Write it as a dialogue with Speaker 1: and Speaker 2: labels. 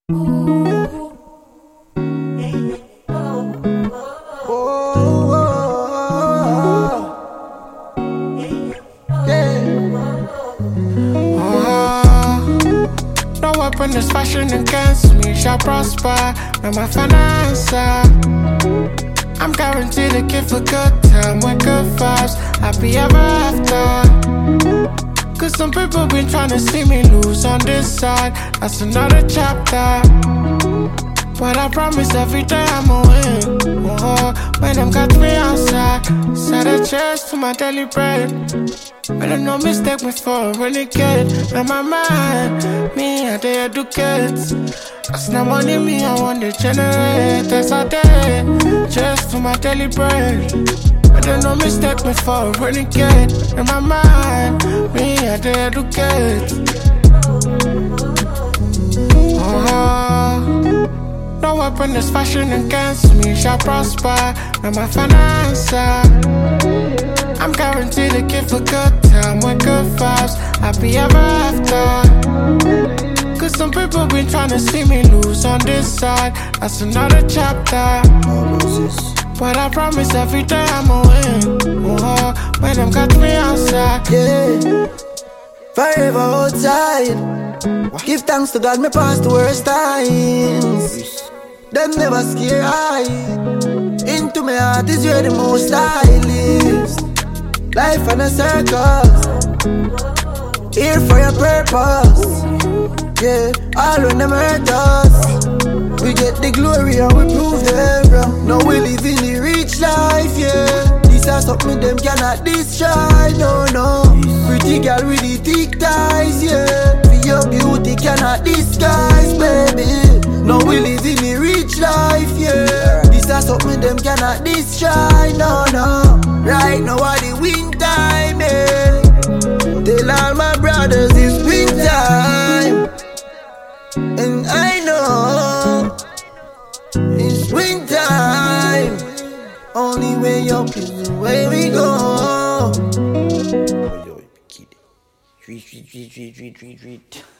Speaker 1: No weapon is fashioned against me shall prosper. Now my financer, I'm guaranteed to give a good time with good vibes. Happy ever after. Cause some people been trying to see me lose on this side. That's another chapter. But I promise every day I'ma win. When them catch me outside, set a cheers to my daily bread. But I no mistake me for a renegade. In my mind, me I dey educate. That's not money me I want to generate. That's all day, just for my daily bread. But I no mistake me for a renegade. In my mind, me I dey educate. No weapon is fashioned against me shall prosper. Now my financer, I'm guaranteed to give a good time with good vibes. Happy ever after. Cause some people been trying to see me lose on this side. That's another chapter. But I promise every day I'ma win. When them catch me outside.
Speaker 2: Yeah, forever outside. Give thanks to God, me past the worst times. Them never scare I. Into my heart is where the most I live. Life in a circus. Here for your purpose. Yeah, all when them hurt us, we get the glory and we prove them wrong. Now we live in the rich life, yeah. This is something them cannot destroy, no, no. Pretty girl with the thick thighs, yeah. For your beauty cannot disguise, baby. Now we live in the rich life, yeah. This is something them cannot destroy, no, no. Right now at the win time, yeah. Tell all my brothers it's win time. And I know it's win time. Only way up is the way we go. Yo, kid. Tweet.